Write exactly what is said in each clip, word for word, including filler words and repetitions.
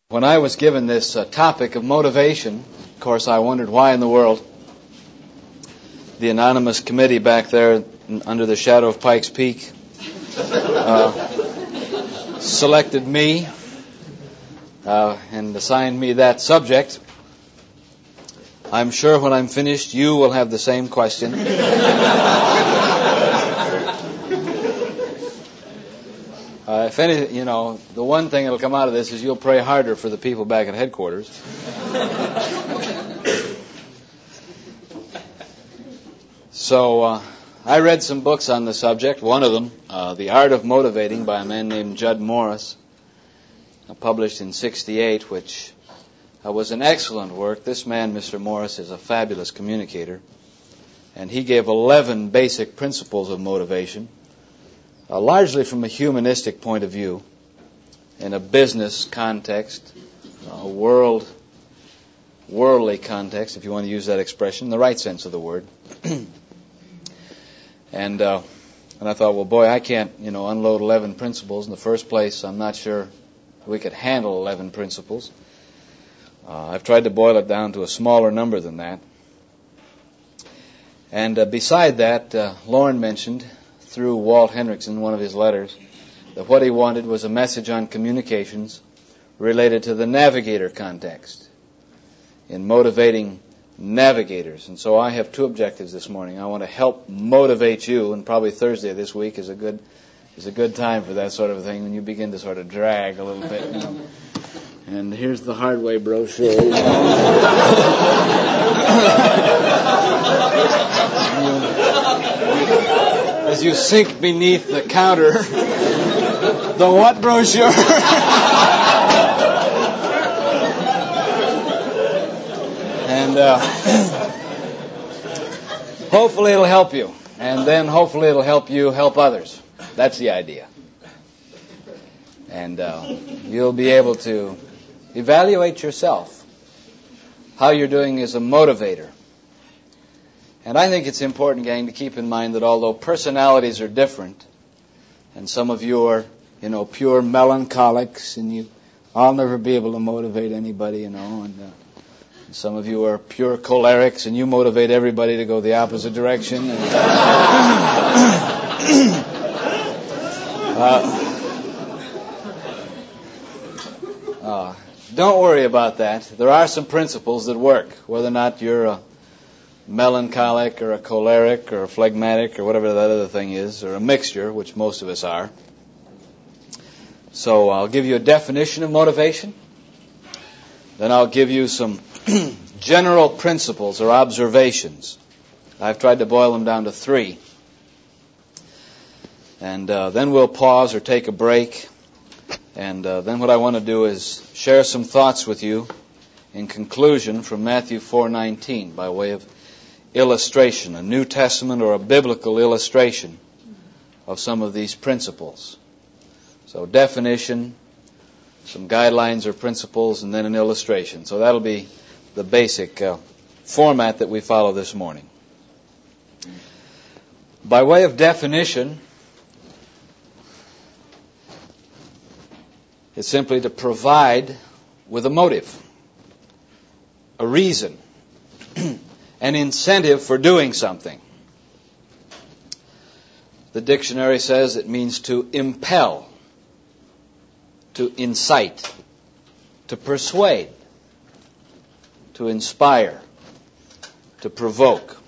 When I was given this uh, topic of motivation, of course, I wondered why in the world the anonymous committee back there under the shadow of Pikes Peak uh, selected me uh, and assigned me that subject. I'm sure when I'm finished, you will have the same question. Uh, if any, you know, the one thing that'll come out of this is you'll pray harder for the people back at headquarters. So uh, I read some books on the subject. One of them, uh, The Art of Motivating, by a man named Judd Morris, uh, published in sixty-eight, which uh, was an excellent work. This man, Mister Morris, is a fabulous communicator, and he gave eleven basic principles of motivation. Uh, largely from a humanistic point of view, in a business context, a world, worldly context, if you want to use that expression, in the right sense of the word. and uh, and I thought, well, boy, I can't, you know, unload eleven principles. In the first place, I'm not sure we could handle eleven principles. Uh, I've tried to boil it down to a smaller number than that. And uh, beside that, uh, Lauren mentioned through Walt Henrichsen, one of his letters, that what he wanted was a message on communications related to the navigator context, in motivating navigators. And so I have two objectives this morning. I want to help motivate you, and probably Thursday this week is a good is a good time for that sort of thing, when you begin to sort of drag a little bit. You know. And here's the Hardway brochure. You know. As you sink beneath the counter, the what brochure? and uh, hopefully it'll help you. And then hopefully it'll help you help others. That's the idea. And uh, you'll be able to evaluate yourself, how you're doing as a motivator. And I think it's important, gang, to keep in mind that although personalities are different, and some of you are, you know, pure melancholics, and you, I'll never be able to motivate anybody, you know, and uh, some of you are pure cholerics, and you motivate everybody to go the opposite direction. And, uh, uh, don't worry about that. There are some principles that work, whether or not you're a melancholic or a choleric or a phlegmatic or whatever that other thing is, or a mixture, which most of us are. So I'll give you a definition of motivation. Then I'll give you some general principles or observations. I've tried to boil them down to three. And uh, then we'll pause or take a break. And uh, then what I want to do is share some thoughts with you in conclusion from Matthew four nineteen by way of illustration, a New Testament or a biblical illustration of some of these principles. So definition, some guidelines or principles, and then an illustration. So that'll be the basic uh, format that we follow this morning. By way of definition, it's simply to provide with a motive, a reason, an incentive for doing something. The dictionary says it means to impel, to incite, to persuade, to inspire, to provoke.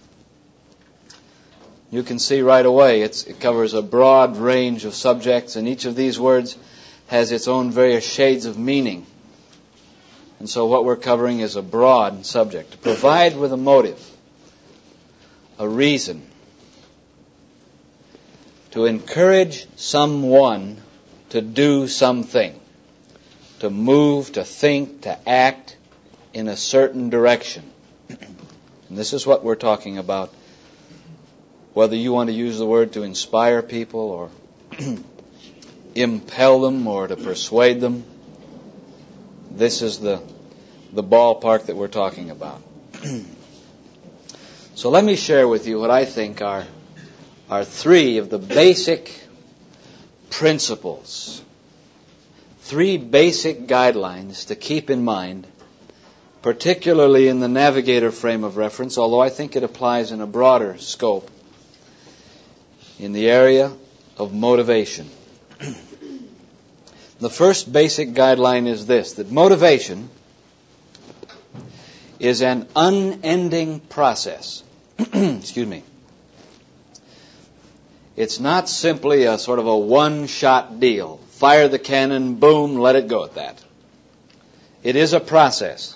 You can see right away it's, it covers a broad range of subjects, and each of these words has its own various shades of meaning. And so what we're covering is a broad subject. To provide with a motive, a reason, to encourage someone to do something, to move, to think, to act in a certain direction. And this is what we're talking about, whether you want to use the word to inspire people or impel them or to persuade them. This is the the ballpark that we're talking about. So let me share with you what I think are are three of the basic principles, three basic guidelines to keep in mind, particularly in the Navigator frame of reference, although I think it applies in a broader scope in the area of motivation. The first basic guideline is this, that motivation is an unending process. Excuse me. It's not simply a sort of a one-shot deal. Fire the cannon, boom, let it go at that. It is a process.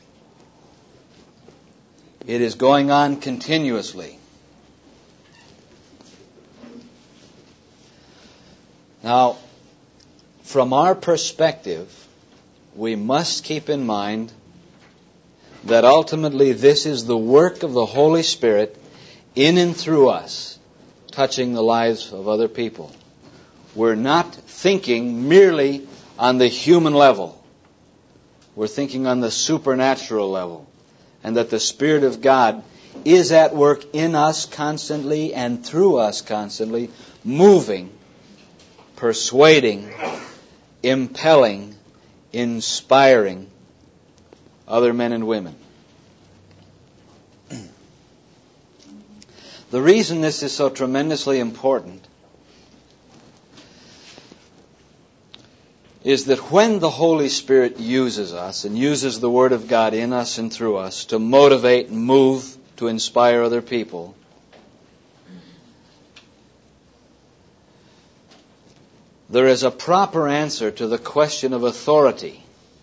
It is going on continuously. Now, from our perspective, we must keep in mind that ultimately this is the work of the Holy Spirit in and through us, touching the lives of other people. We're not thinking merely on the human level. We're thinking on the supernatural level, and that the Spirit of God is at work in us constantly and through us constantly, moving, persuading, impelling, inspiring other men and women. The reason this is so tremendously important is that when the Holy Spirit uses us and uses the Word of God in us and through us to motivate and move, to inspire other people, there is a proper answer to the question of authority.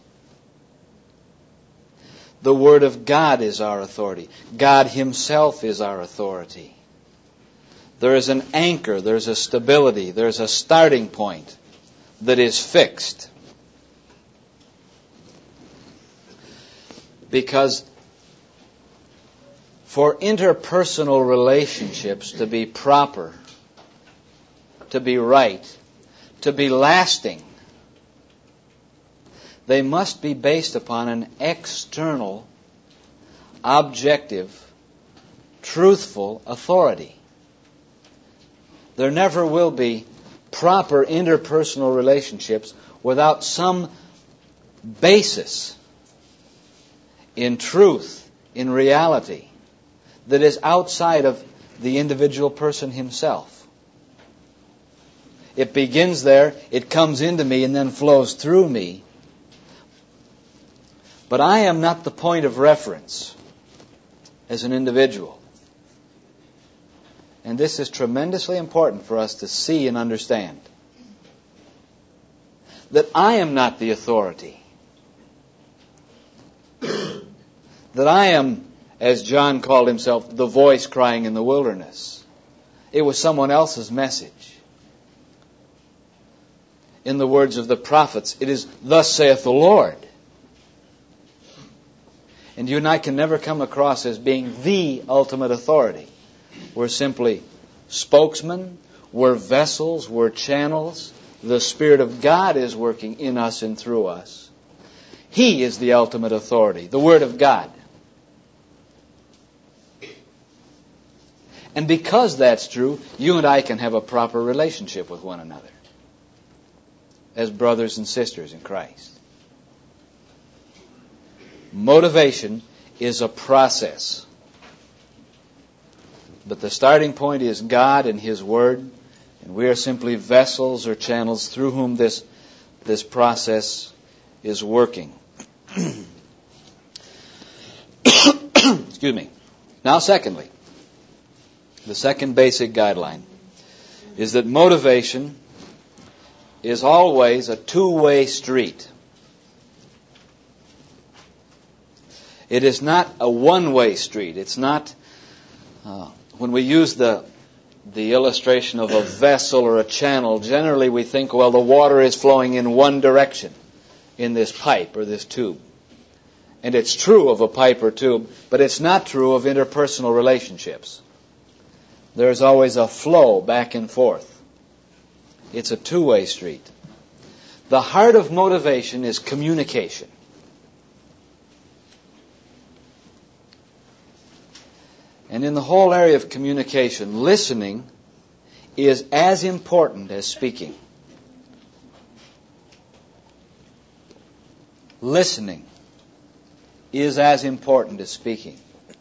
The Word of God is our authority. God Himself is our authority. There is an anchor, there's a stability, there's a starting point that is fixed. Because for interpersonal relationships to be proper, to be right, to be lasting, they must be based upon an external, objective, truthful authority. There never will be proper interpersonal relationships without some basis in truth, in reality, that is outside of the individual person himself. It begins there, it comes into me, and then flows through me. But I am not the point of reference as an individual. And this is tremendously important for us to see and understand. That I am not the authority. That I am, as John called himself, the voice crying in the wilderness. It was someone else's message. In the words of the prophets, it is, "Thus saith the Lord." And you and I can never come across as being the ultimate authority. We're simply spokesmen, we're vessels, we're channels. The Spirit of God is working in us and through us. He is the ultimate authority, the Word of God. And because that's true, you and I can have a proper relationship with one another as brothers and sisters in Christ. Motivation is a process. But the starting point is God and His Word, and we are simply vessels or channels through whom this, this process is working. Excuse me. Now, secondly, the second basic guideline is that motivation is always a two-way street. It is not a one-way street. It's not... Uh, When we use the the illustration of a vessel or a channel, generally we think, well, the water is flowing in one direction in this pipe or this tube. And it's true of a pipe or tube, but it's not true of interpersonal relationships. There's always a flow back and forth. It's a two-way street. The heart of motivation is communication. And in the whole area of communication, listening is as important as speaking. listening is as important as speaking.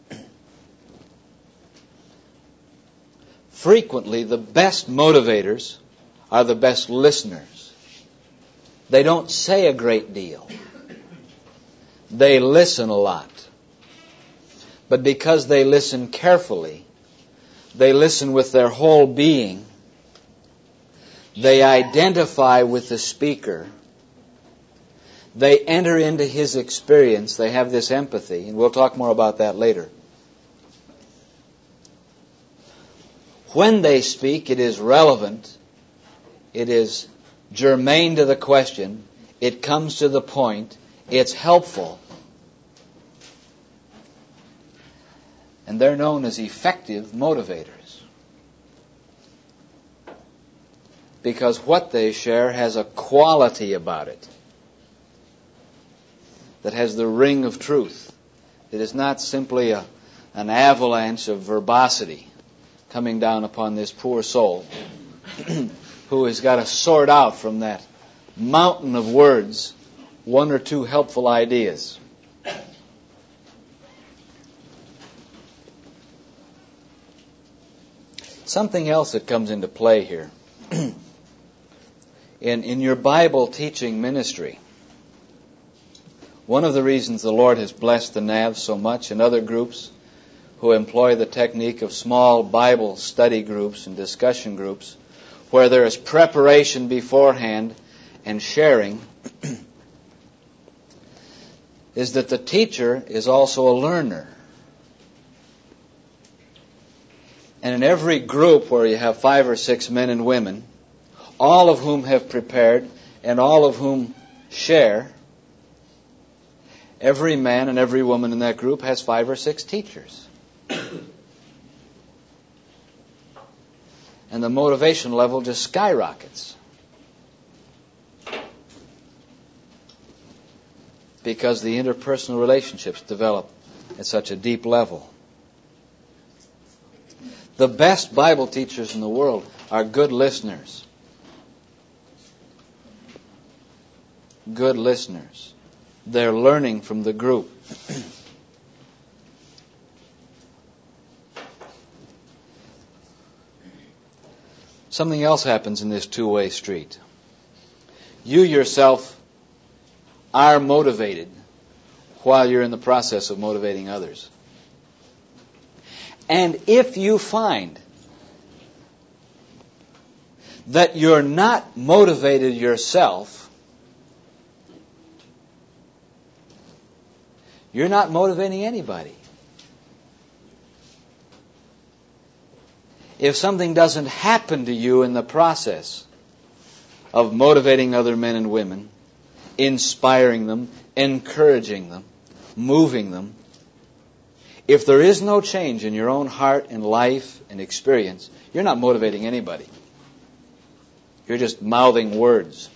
Frequently, the best motivators are the best listeners. They don't say a great deal. They listen a lot. But because they listen carefully, they listen with their whole being, they identify with the speaker, they enter into his experience, they have this empathy, and we'll talk more about that later. When they speak, it is relevant, it is germane to the question, it comes to the point, it's helpful. And they're known as effective motivators. Because what they share has a quality about it that has the ring of truth. It is not simply a, an avalanche of verbosity coming down upon this poor soul who has got to sort out from that mountain of words one or two helpful ideas. Something else that comes into play here. in, in your Bible teaching ministry, one of the reasons the Lord has blessed the N A V so much and other groups who employ the technique of small Bible study groups and discussion groups where there is preparation beforehand and sharing is that the teacher is also a learner. And in every group where you have five or six men and women, all of whom have prepared and all of whom share, every man and every woman in that group has five or six teachers. And the motivation level just skyrockets. Because the interpersonal relationships develop at such a deep level. The best Bible teachers in the world are good listeners. Good listeners. They're learning from the group. Something else happens in this two-way street. You yourself are motivated while you're in the process of motivating others. And if you find that you're not motivated yourself, you're not motivating anybody. If something doesn't happen to you in the process of motivating other men and women, inspiring them, encouraging them, moving them, if there is no change in your own heart and life and experience, you're not motivating anybody. You're just mouthing words.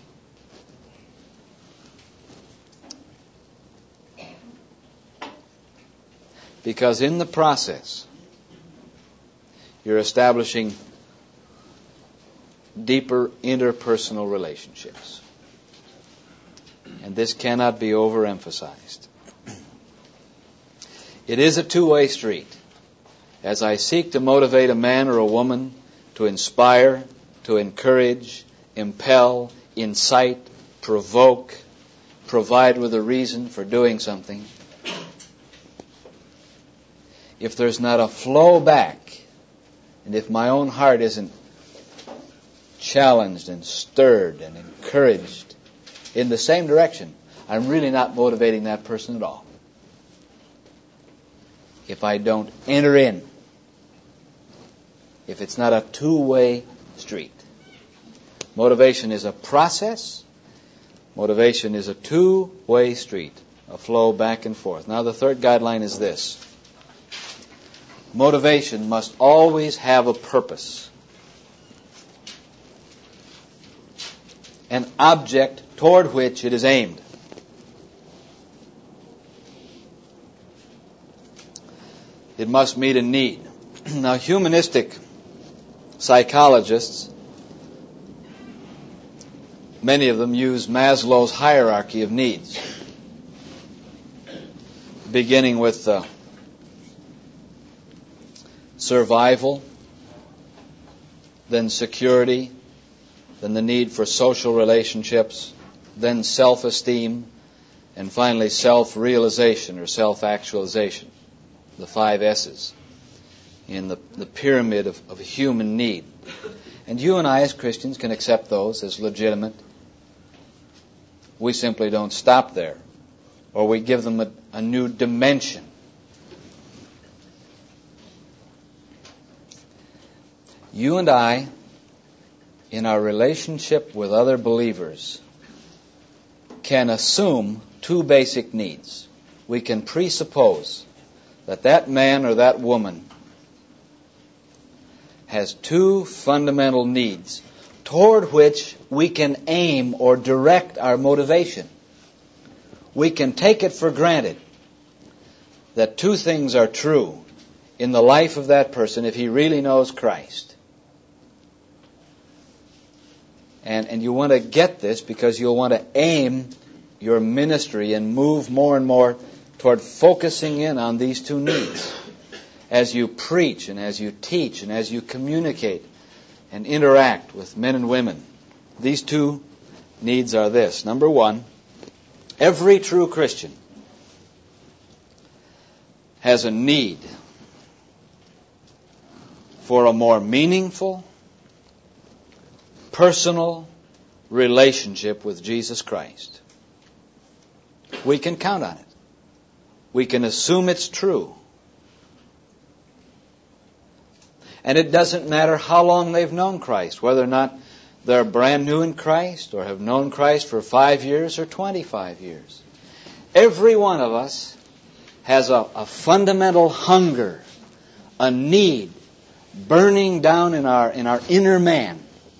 Because in the process, you're establishing deeper interpersonal relationships. And this cannot be overemphasized. It is a two-way street. As I seek to motivate a man or a woman to inspire, to encourage, impel, incite, provoke, provide with a reason for doing something, if there's not a flow back, and if my own heart isn't challenged and stirred and encouraged in the same direction, I'm really not motivating that person at all. If I don't enter in, if it's not a two-way street. Motivation is a process. Motivation is a two-way street, a flow back and forth. Now the third guideline is this. Motivation must always have a purpose, an object toward which it is aimed. It must meet a need. Now, humanistic psychologists, many of them use Maslow's hierarchy of needs. beginning with uh, survival, then security, then the need for social relationships, then self-esteem, and finally self-realization or self-actualization, the five S's in the, the pyramid of, of human need. And you and I as Christians can accept those as legitimate. We simply don't stop there, or we give them a, a new dimension. You and I, in our relationship with other believers, can assume two basic needs. We can presuppose that that man or that woman has two fundamental needs toward which we can aim or direct our motivation. We can take it for granted that two things are true in the life of that person if he really knows Christ. And, and you want to get this because you'll want to aim your ministry and move more and more toward focusing in on these two needs as you preach and as you teach and as you communicate and interact with men and women. These two needs are this. Number one, every true Christian has a need for a more meaningful, personal relationship with Jesus Christ. We can count on it. We can assume it's true. And it doesn't matter how long they've known Christ, whether or not they're brand new in Christ or have known Christ for five years or twenty-five years. Every one of us has a, a fundamental hunger, a need burning down in our, in our inner man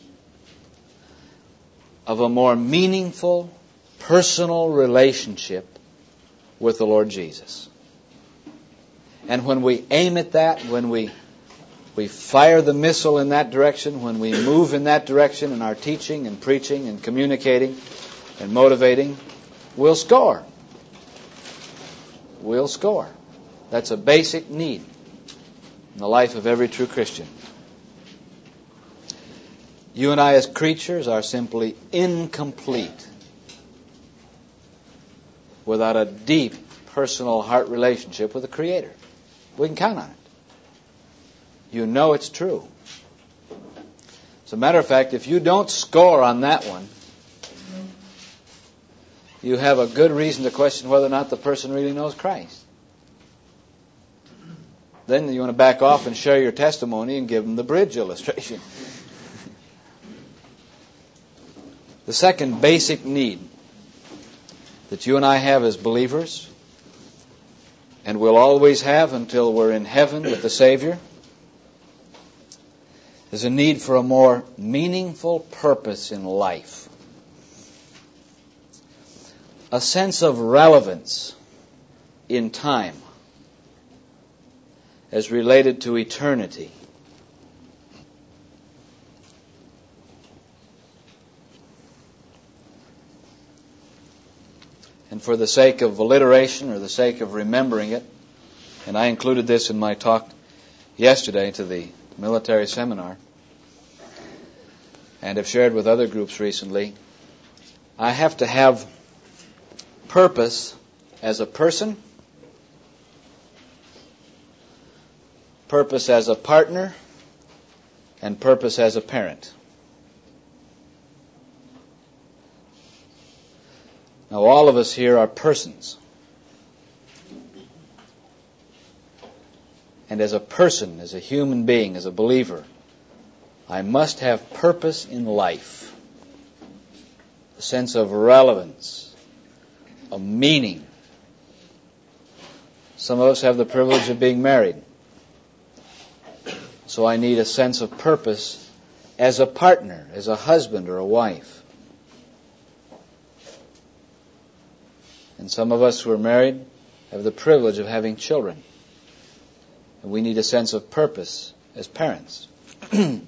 of a more meaningful, personal relationship with the Lord Jesus. And when we aim at that, when we we fire the missile in that direction, when we move in that direction in our teaching and preaching and communicating and motivating, we'll score. We'll score. That's a basic need in the life of every true Christian. You and I as creatures are simply incomplete without a deep personal heart relationship with the Creator. We can count on it. You know it's true. As a matter of fact, if you don't score on that one, you have a good reason to question whether or not the person really knows Christ. Then you want to back off and share your testimony and give them the bridge illustration. The second basic need that you and I have as believers, and will always have until we're in heaven with the Savior, is a need for a more meaningful purpose in life. A sense of relevance in time as related to eternity. And for the sake of alliteration or the sake of remembering it, and I included this in my talk yesterday to the military seminar, and have shared with other groups recently, I have to have purpose as a person, purpose as a partner, and purpose as a parent. Now, all of us here are persons. And as a person, as a human being, as a believer, I must have purpose in life. A sense of relevance, of meaning. Some of us have the privilege of being married. So I need a sense of purpose as a partner, as a husband or a wife. And some of us who are married have the privilege of having children. And we need a sense of purpose as parents. And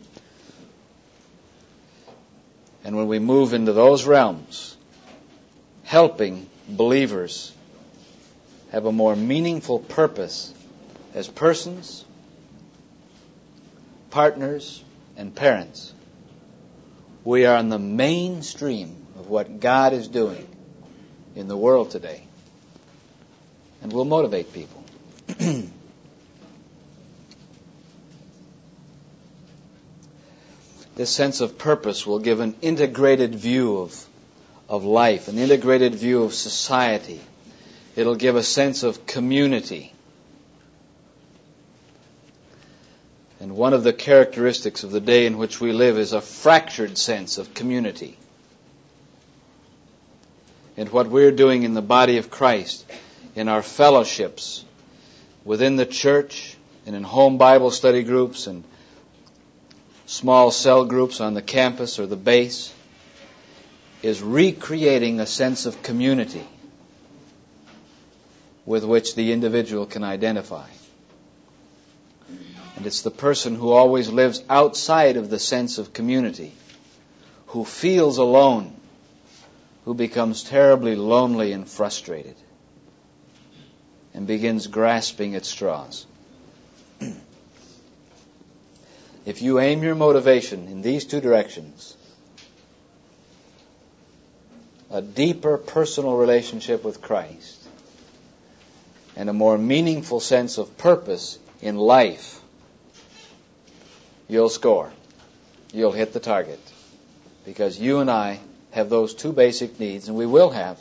when we move into those realms, helping believers have a more meaningful purpose as persons, partners, and parents, we are on the mainstream of what God is doing in the world today. And will motivate people. This sense of purpose will give an integrated view of, of life, an integrated view of society. It'll give a sense of community. And one of the characteristics of the day in which we live is a fractured sense of community. And what we're doing in the body of Christ, in our fellowships, within the church, and in home Bible study groups, and small cell groups on the campus or the base, is recreating a sense of community with which the individual can identify. And it's the person who always lives outside of the sense of community, who feels alone, who becomes terribly lonely and frustrated, and begins grasping at straws. If you aim your motivation in these two directions, a deeper personal relationship with Christ and a more meaningful sense of purpose in life, you'll score. You'll hit the target. Because you and I have those two basic needs, and we will have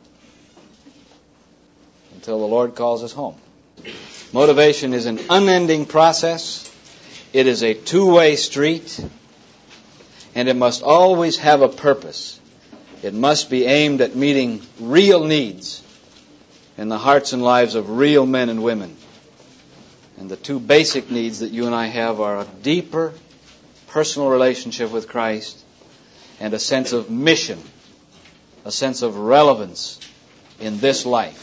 until the Lord calls us home. Motivation is an unending process. It is a two-way street, and it must always have a purpose. It must be aimed at meeting real needs in the hearts and lives of real men and women. And the two basic needs that you and I have are a deeper personal relationship with Christ and a sense of mission, a sense of relevance in this life,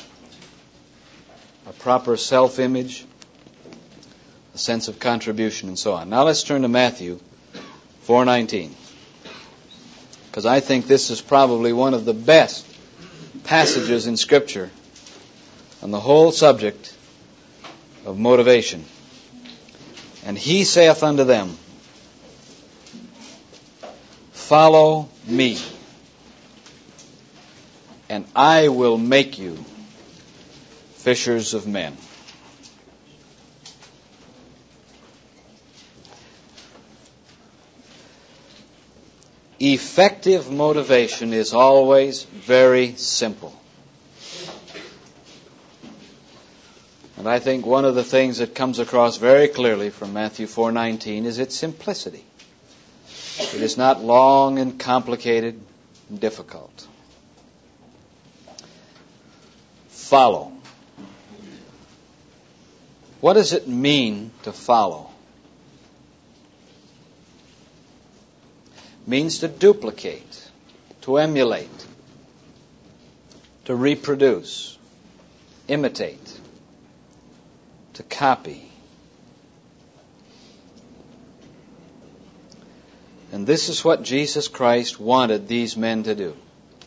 a proper self-image, a sense of contribution, and so on. Now let's turn to Matthew four nineteen, because I think this is probably one of the best passages in Scripture on the whole subject of motivation. And he saith unto them, Follow me, and I will make you fishers of men. Effective motivation is always very simple. And I think one of the things that comes across very clearly from Matthew four nineteen is its simplicity. It is not long and complicated and difficult. Follow. What does it mean to follow? It means to duplicate, to emulate, to reproduce, imitate, to copy. And this is what Jesus Christ wanted these men to do.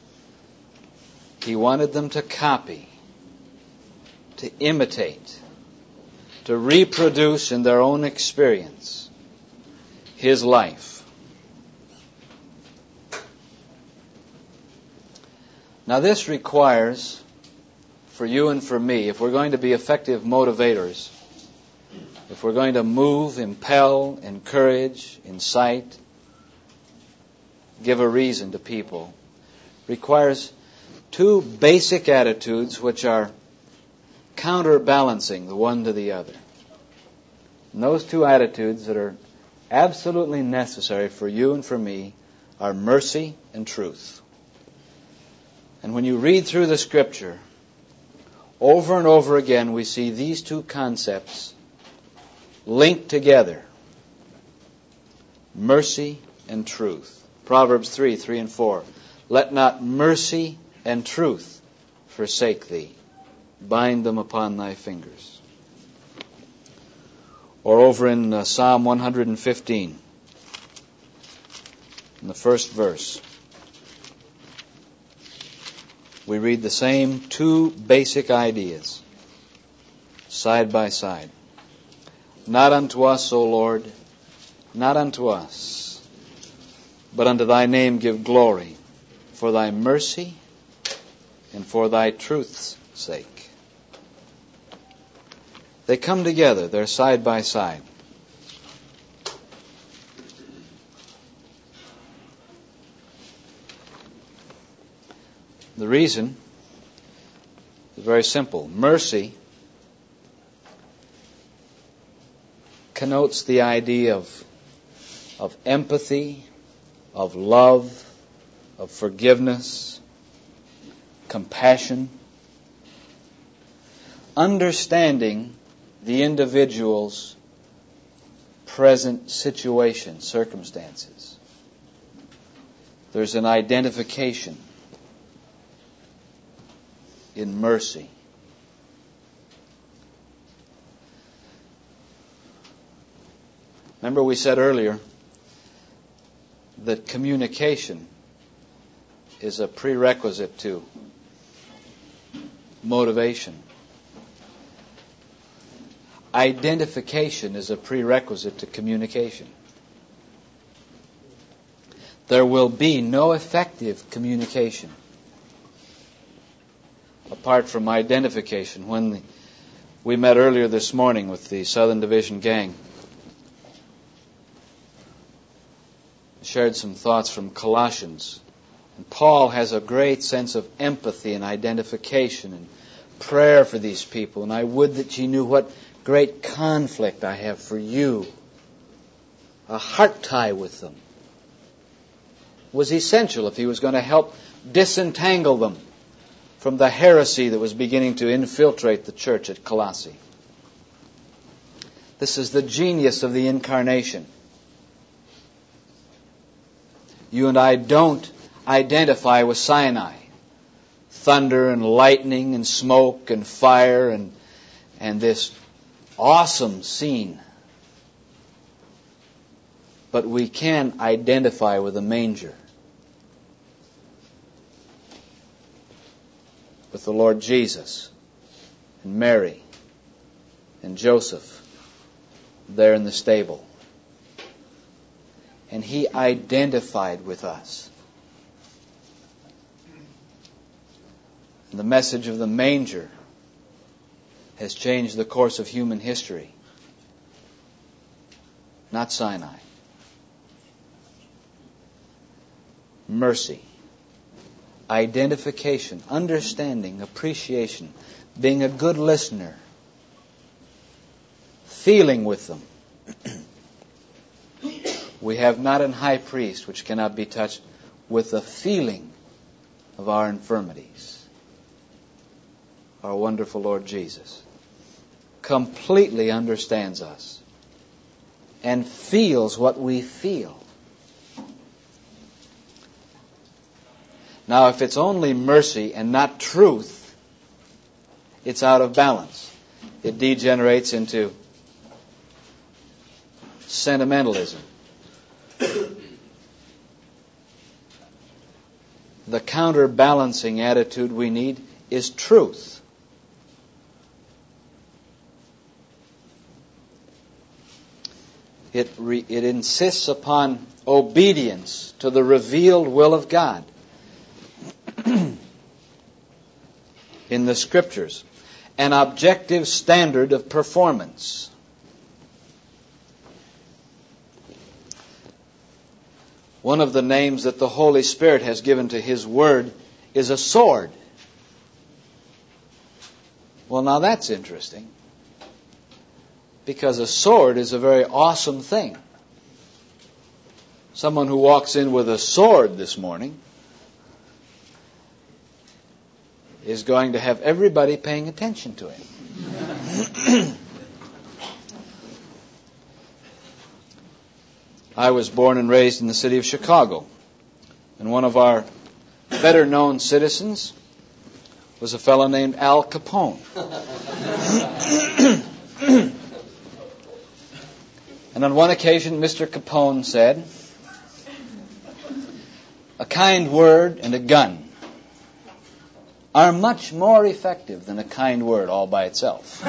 He wanted them to copy, to imitate, to reproduce in their own experience His life. Now this requires, for you and for me, if we're going to be effective motivators, if we're going to move, impel, encourage, incite, give a reason to people, requires two basic attitudes which are counterbalancing the one to the other. And those two attitudes that are absolutely necessary for you and for me are mercy and truth. And when you read through the Scripture, over and over again we see these two concepts linked together. Mercy and truth. Proverbs three, three and four. Let not mercy and truth forsake thee. Bind them upon thy fingers. Or over in uh, Psalm one hundred fifteen, in the first verse. we read the same two basic ideas side by side. Not unto us, O Lord, not unto us, but unto thy name give glory, for thy mercy and for thy truth's sake. They come together, they're side by side. The reason is very simple. Mercy connotes the idea of, of empathy, of love, of forgiveness, compassion, understanding the individual's present situation, circumstances. There's an identification in mercy. Remember we said earlier that communication is a prerequisite to motivation. Identification is a prerequisite to communication. There will be no effective communication apart from identification. When the, we met earlier this morning with the Southern Division gang, shared some thoughts from Colossians. And Paul has a great sense of empathy and identification and prayer for these people. And I would that ye knew what great conflict I have for you. A heart tie with them was essential if he was going to help disentangle them from the heresy that was beginning to infiltrate the church at Colossae. This is the genius of the incarnation. You and I don't identify with Sinai. Thunder and lightning and smoke and fire and, and this awesome scene. But we can identify with the manger. With the Lord Jesus and Mary and Joseph there in the stable. And he identified with us. And the message of the manger has changed the course of human history. Not Sinai. Mercy. Identification, understanding, appreciation, being a good listener, feeling with them. We have not an high priest which cannot be touched with the feeling of our infirmities. Our wonderful Lord Jesus completely understands us and feels what we feel. Now, if it's only mercy and not truth, it's out of balance. It degenerates into sentimentalism. The counterbalancing attitude we need is truth. It, re, it insists upon obedience to the revealed will of God in the Scriptures, an objective standard of performance. One of the names that the Holy Spirit has given to His Word is a sword. Well, now that's interesting. Because a sword is a very awesome thing. Someone who walks in with a sword this morning is going to have everybody paying attention to him. I was born and raised in the city of Chicago. And one of our better known citizens was a fellow named Al Capone. And on one occasion, Mister Capone said, "A kind word and a gun are much more effective than a kind word all by itself.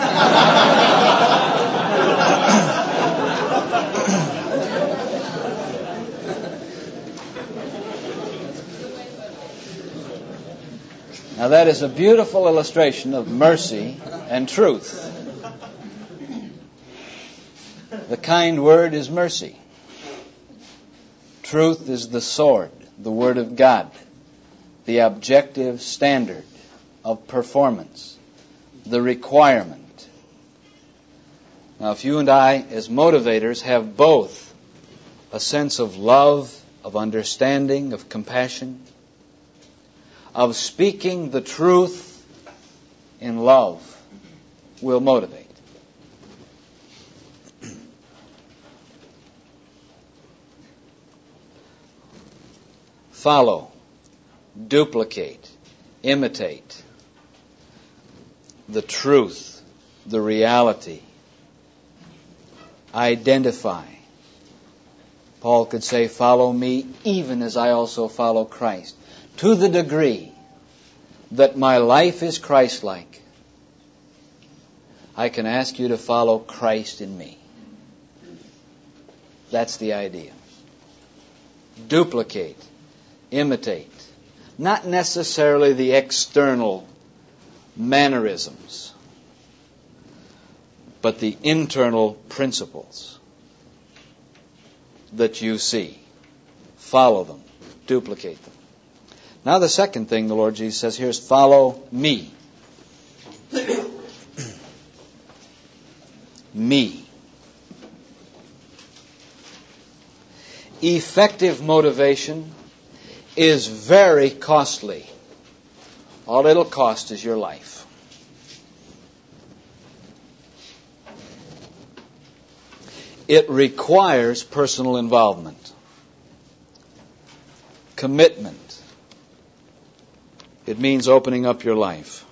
Now that is a beautiful illustration of mercy and truth. The kind word is mercy. Truth is the sword, the Word of God, the objective standard of performance, the requirement. Now, if you and I, as motivators, have both a sense of love, of understanding, of compassion, of speaking the truth in love, we'll motivate. Follow, duplicate, imitate the truth, the reality. Identify. Paul could say, follow me even as I also follow Christ. To the degree that my life is Christ-like, I can ask you to follow Christ in me. That's the idea. Duplicate. Imitate. Not necessarily the external mannerisms, but the internal principles that you see. Follow them. Duplicate them. Now the second thing the Lord Jesus says here is follow me. Me. Effective motivation is very costly. All it'll cost is your life. It requires personal involvement, commitment. It means opening up your life.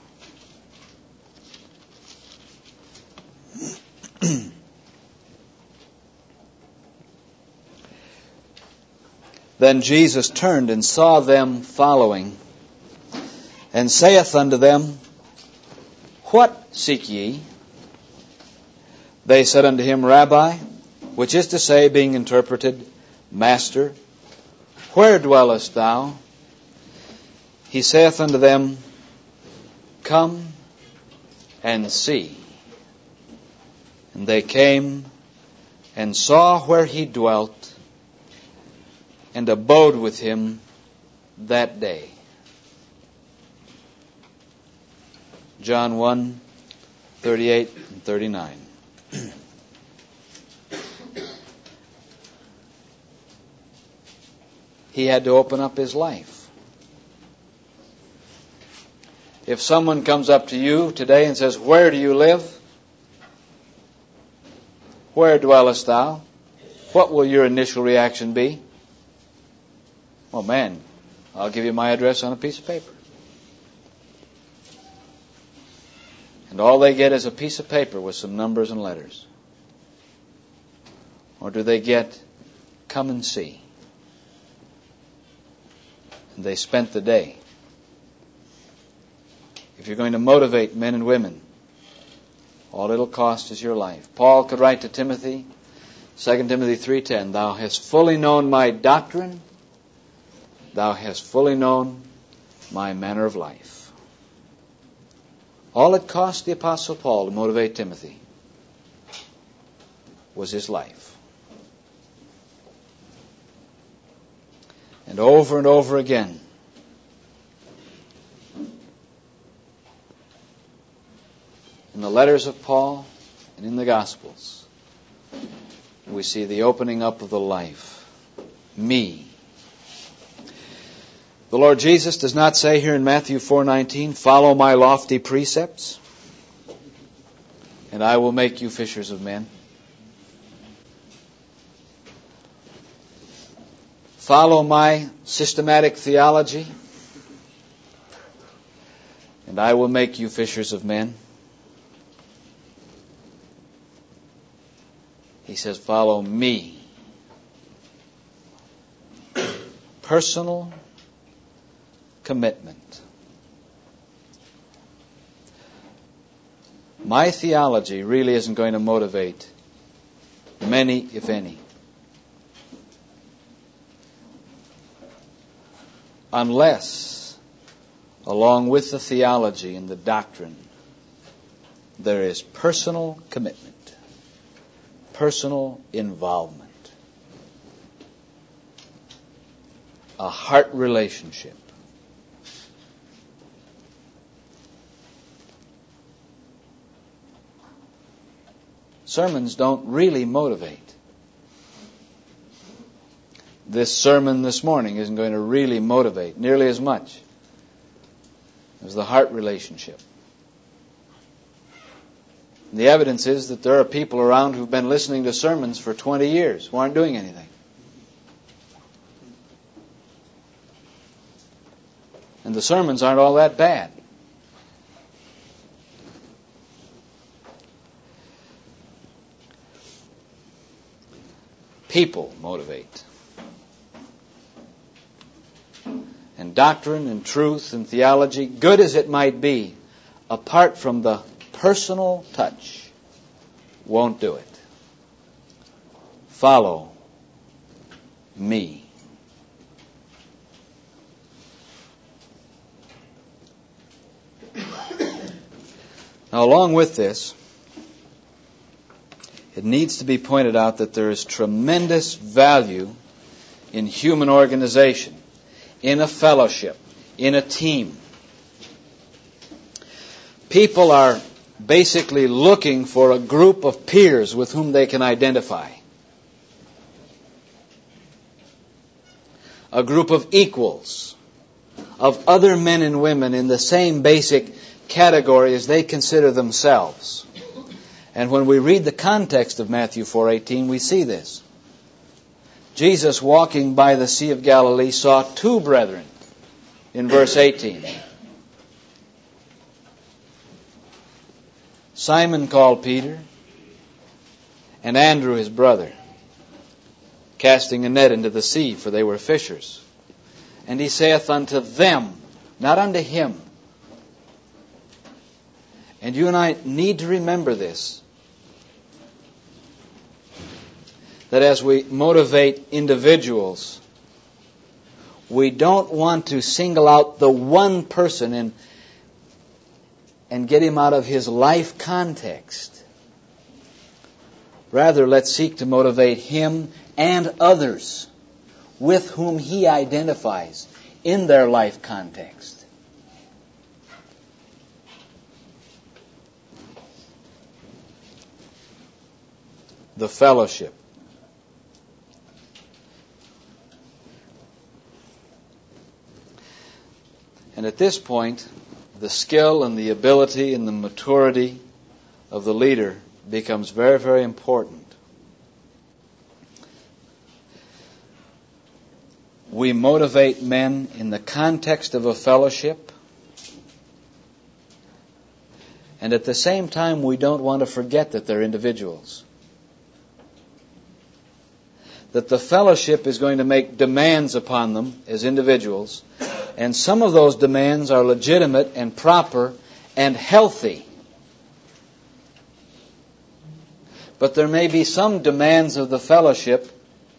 Then Jesus turned and saw them following, and saith unto them, What seek ye? They said unto him, Rabbi, which is to say, being interpreted, Master, where dwellest thou? He saith unto them, Come and see. And they came and saw where he dwelt, and abode with him that day. John one, thirty-eight and thirty-nine. He had to open up his life. If someone comes up to you today and says, Where do you live? Where dwellest thou? What will your initial reaction be? Oh man, I'll give you my address on a piece of paper. And all they get is a piece of paper with some numbers and letters. Or do they get, come and see? And they spent the day. If you're going to motivate men and women, all it'll cost is your life. Paul could write to Timothy, Second Timothy three ten, Thou hast fully known my doctrine, thou hast fully known my manner of life. All it cost the Apostle Paul to motivate Timothy was his life. And over and over again, in the letters of Paul and in the Gospels, we see the opening up of the life. Me. The Lord Jesus does not say here in Matthew four nineteen, follow my lofty precepts, and I will make you fishers of men. Follow my systematic theology, and I will make you fishers of men. He says, follow me. Personal commitment. my theology really isn't going to motivate many, if any. Unless, along with the theology and the doctrine, there is personal commitment, personal involvement, a heart relationship. Sermons don't really motivate. This sermon this morning isn't going to really motivate nearly as much as the heart relationship. And the evidence is that there are people around who've been listening to sermons for twenty years who aren't doing anything. And the sermons aren't all that bad. People motivate. And doctrine and truth and theology, good as it might be, apart from the personal touch, won't do it. Follow me. Now, along with this, it needs to be pointed out that there is tremendous value in human organization, in a fellowship, in a team. People are basically looking for a group of peers with whom they can identify. A group of equals, of other men and women in the same basic category as they consider themselves. And when we read the context of Matthew four eighteen, we see this. Jesus, walking by the Sea of Galilee, saw two brethren, in verse eighteen. Simon called Peter, and Andrew his brother, casting a net into the sea, for they were fishers. And he saith unto them, not unto him. And you and I need to remember this, that as we motivate individuals, we don't want to single out the one person and, and get him out of his life context. Rather, let's seek to motivate him and others with whom he identifies in their life context. The fellowship. And at this point, the skill and the ability and the maturity of the leader becomes very, very important. We motivate men in the context of a fellowship, and at the same time, we don't want to forget that they're individuals. That the fellowship is going to make demands upon them as individuals, and some of those demands are legitimate and proper and healthy. But there may be some demands of the fellowship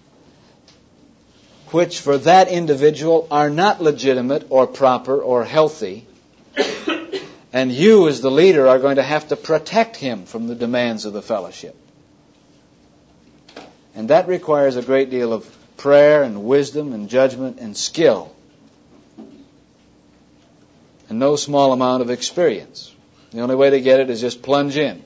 which for that individual are not legitimate or proper or healthy, and you as the leader are going to have to protect him from the demands of the fellowship. And that requires a great deal of prayer and wisdom and judgment and skill. And no small amount of experience. The only way to get it is just plunge in.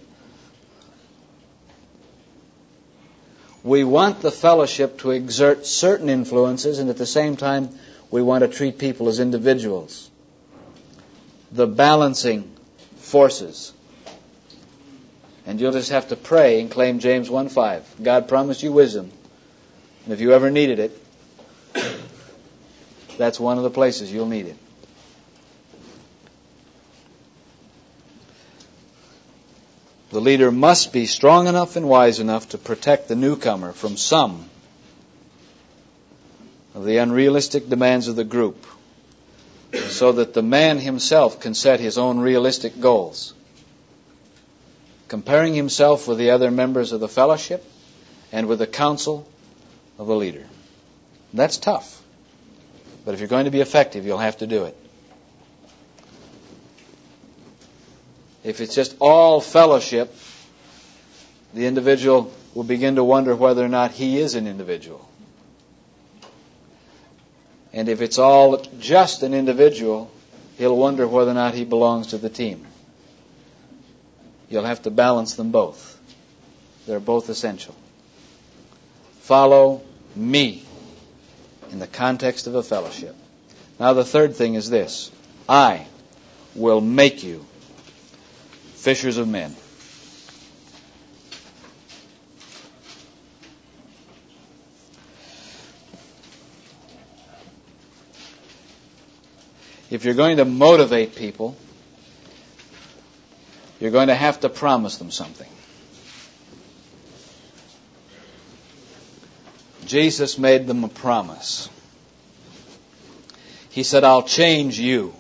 We want the fellowship to exert certain influences, and at the same time, we want to treat people as individuals. The balancing forces. And you'll just have to pray and claim James one five. God promised you wisdom. And if you ever needed it, that's one of the places you'll need it. The leader must be strong enough and wise enough to protect the newcomer from some of the unrealistic demands of the group, so that the man himself can set his own realistic goals. comparing himself with the other members of the fellowship and with the counsel of a leader. That's tough. But if you're going to be effective, you'll have to do it. If it's just all fellowship, the individual will begin to wonder whether or not he is an individual. And if it's all just an individual, he'll wonder whether or not he belongs to the team. You'll have to balance them both. They're both essential. Follow me in the context of a fellowship. Now the third thing is this. I will make you fishers of men. If you're going to motivate people, you're going to have to promise them something. Jesus made them a promise. He said, I'll change you.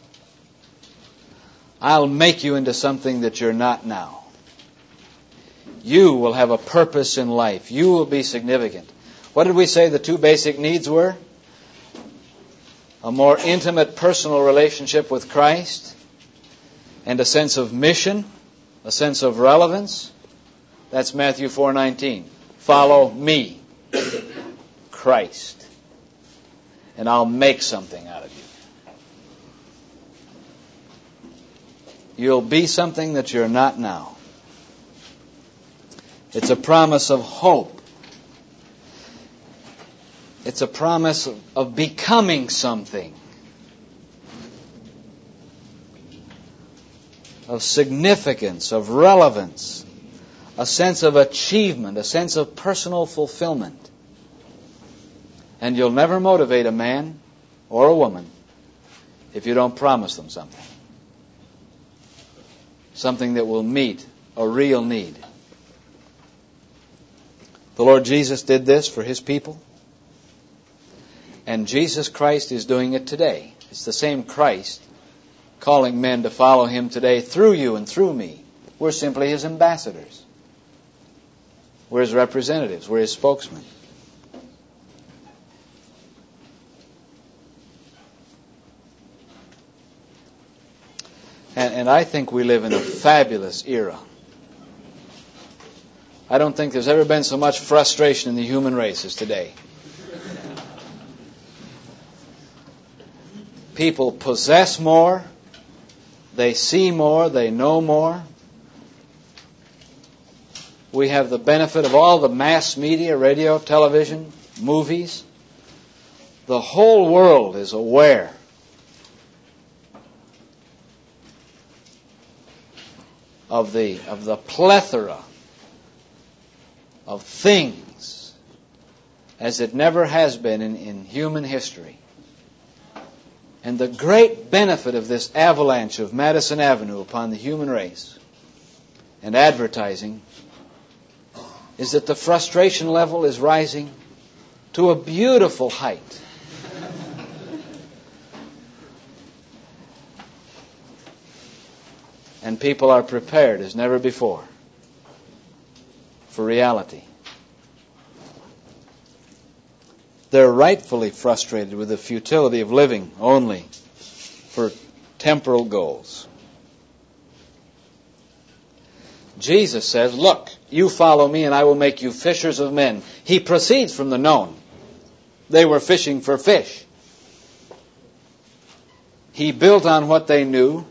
I'll make you into something that you're not now. You will have a purpose in life. You will be significant. What did we say the two basic needs were? A more intimate personal relationship with Christ and a sense of mission, a sense of relevance. That's Matthew four nineteen. Follow me, Christ, and I'll make something out of you. You'll be something that you're not now. It's a promise of hope. It's a promise of, of becoming something. Of significance, of relevance, a sense of achievement, a sense of personal fulfillment. And you'll never motivate a man or a woman if you don't promise them something. Something that will meet a real need. The Lord Jesus did this for His people. And Jesus Christ is doing it today. It's the same Christ calling men to follow Him today through you and through me. We're simply His ambassadors. We're His representatives. We're His spokesmen. And, and I think we live in a fabulous era. I don't think there's ever been so much frustration in the human race as today. People possess more, they see more, they know more. We have the benefit of all the mass media, radio, television, movies. The whole world is aware of the, of the plethora of things as it never has been in, in human history. And the great benefit of this avalanche of Madison Avenue upon the human race and advertising is that the frustration level is rising to a beautiful height. And people are prepared as never before for reality. They're rightfully frustrated with the futility of living only for temporal goals. Jesus says, look, you follow me and I will make you fishers of men. He proceeds from the known. They were fishing for fish. He built on what they knew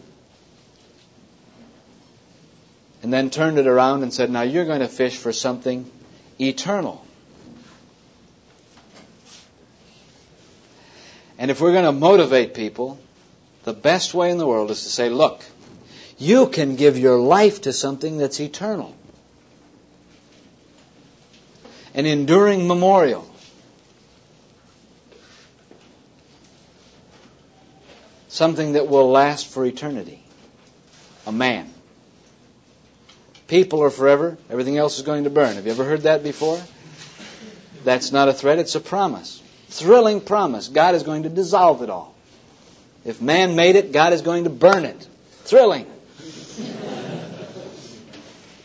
and then turned it around and said, now you're going to fish for something eternal. And if we're going to motivate people, the best way in the world is to say, look, you can give your life to something that's eternal. An enduring memorial. Something that will last for eternity. A man. People are forever, everything else is going to burn. Have you ever heard that before? That's not a threat, it's a promise. Thrilling promise. God is going to dissolve it all. If man made it, God is going to burn it. Thrilling.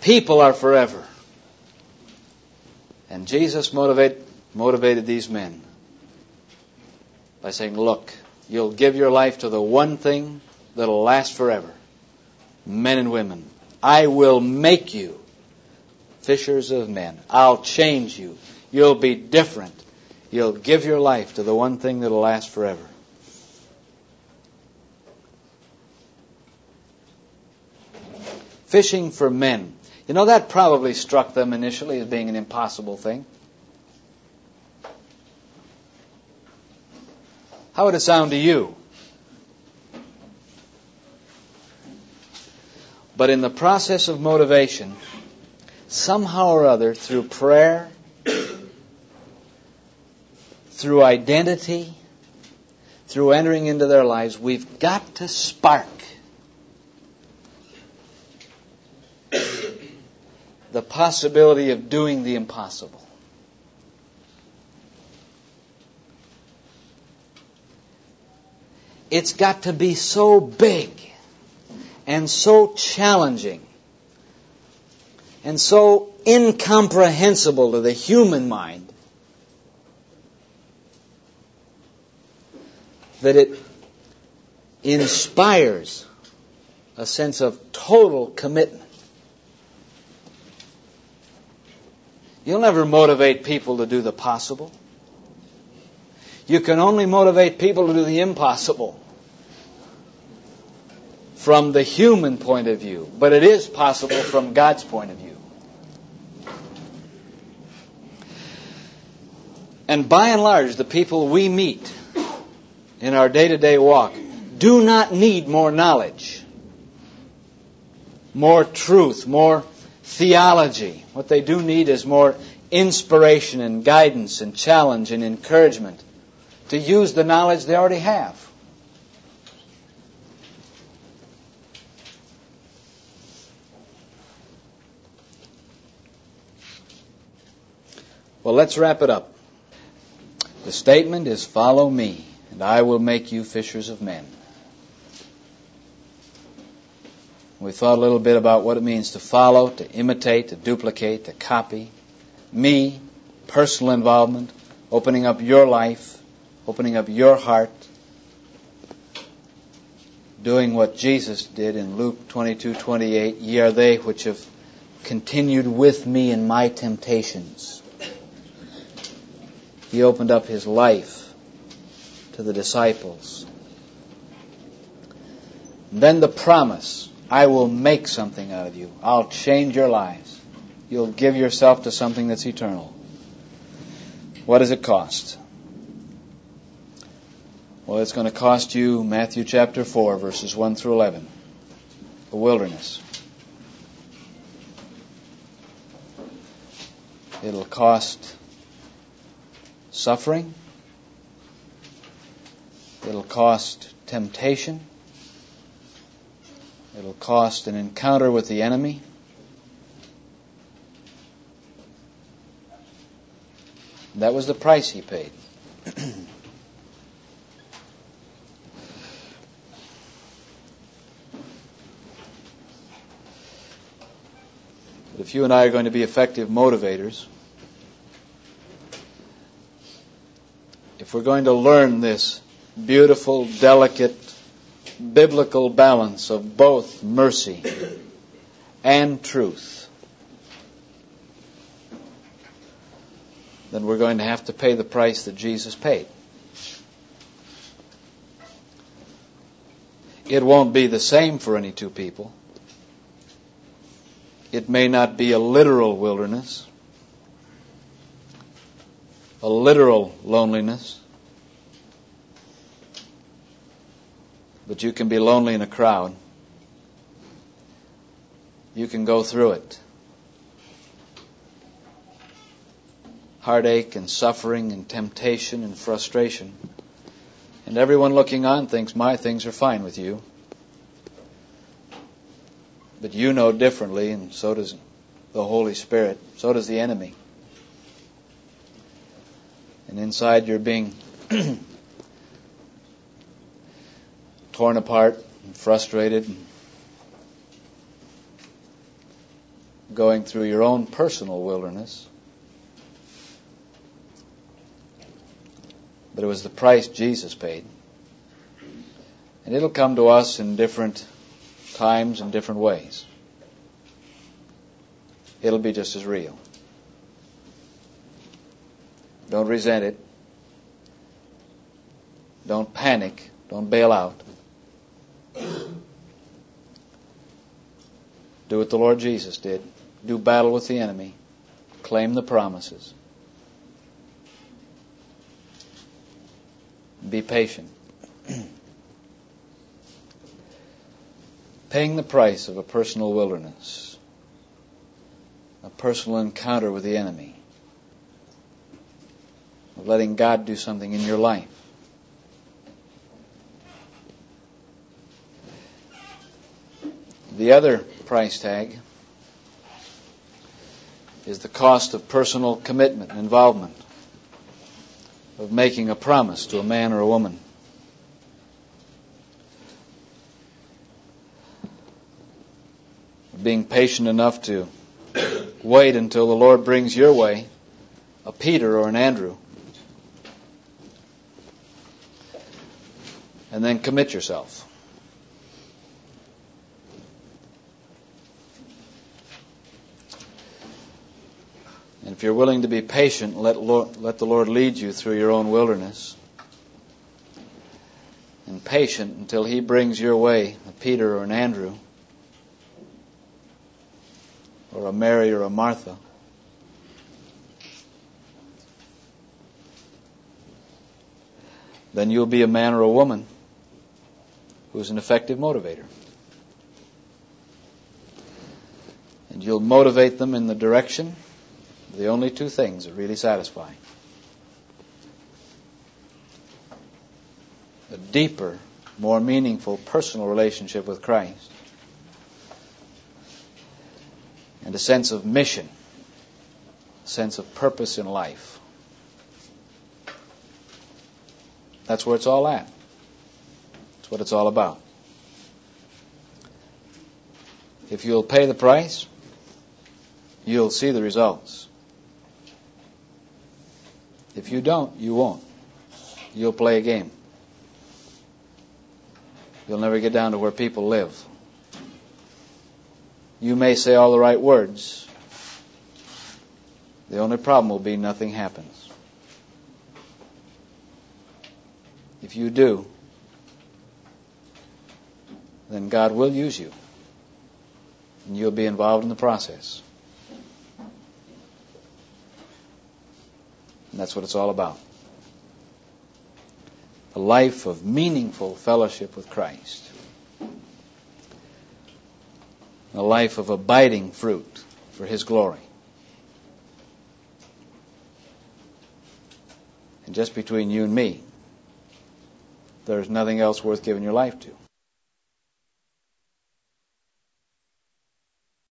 People are forever. And Jesus motivate, motivated these men by saying, look, you'll give your life to the one thing that'll last forever. Men and women, I will make you fishers of men. I'll change you. You'll be different. You'll give your life to the one thing that'll last forever. Fishing for men. You know, that probably struck them initially as being an impossible thing. How would it sound to you? But in the process of motivation, somehow or other, through prayer, through identity, through entering into their lives, we've got to spark the possibility of doing the impossible. It's got to be so big and so challenging and so incomprehensible to the human mind that it inspires a sense of total commitment. You'll never motivate people to do the possible. You can only motivate people to do the impossible from the human point of view. But it is possible from God's point of view. And by and large, the people we meet in our day-to-day walk do not need more knowledge, more truth, more theology. What they do need is more inspiration and guidance and challenge and encouragement to use the knowledge they already have. Well, let's wrap it up. The statement is, follow me, and I will make you fishers of men. We thought a little bit about what it means to follow, to imitate, to duplicate, to copy. Me, personal involvement, opening up your life, opening up your heart, doing what Jesus did in Luke twenty-two twenty-eight. Ye are they which have continued with me in my temptations. He opened up his life to the disciples. And then the promise, I will make something out of you. I'll change your lives. You'll give yourself to something that's eternal. What does it cost? Well, it's going to cost you Matthew chapter four, verses one through eleven. The wilderness. It'll cost suffering. It'll cost temptation. It'll cost an encounter with the enemy. That was the price he paid. But if you and I are going to be effective motivators, if we're going to learn this beautiful, delicate, biblical balance of both mercy and truth, then we're going to have to pay the price that Jesus paid. It won't be the same for any two people. It may not be a literal wilderness, a literal loneliness, but you can be lonely in a crowd. You can go through it. Heartache and suffering and temptation and frustration. And everyone looking on thinks, my things are fine with you. But you know differently, and so does the Holy Spirit. So does the enemy. And inside you're being torn apart and frustrated. And going through your own personal wilderness, but it was the price Jesus paid. And it'll come to us in different times and different ways. It'll be just as real. Don't resent it. Don't panic. Don't bail out. Do what the Lord Jesus did. Do battle with the enemy. Claim the promises. Be patient. Paying the price of a personal wilderness. A personal encounter with the enemy. Of letting God do something in your life. The other price tag is the cost of personal commitment and involvement, of making a promise to a man or a woman. Being patient enough to wait until the Lord brings your way a Peter or an Andrew, and then commit yourself. And if you're willing to be patient, let Lord, let the Lord lead you through your own wilderness. And patient until He brings your way a Peter or an Andrew, or a Mary or a Martha. Then you'll be a man or a woman who's an effective motivator. And you'll motivate them in the direction of the only two things that really satisfy. A deeper, more meaningful personal relationship with Christ. And a sense of mission, a sense of purpose in life. That's where it's all at. That's what it's all about. If you'll pay the price, you'll see the results. If you don't, you won't. You'll play a game. You'll never get down to where people live. You may say all the right words. The only problem will be nothing happens. If you do, then God will use you. And you'll be involved in the process. And that's what it's all about. A life of meaningful fellowship with Christ. A life of abiding fruit for His glory. And just between you and me, there's nothing else worth giving your life to.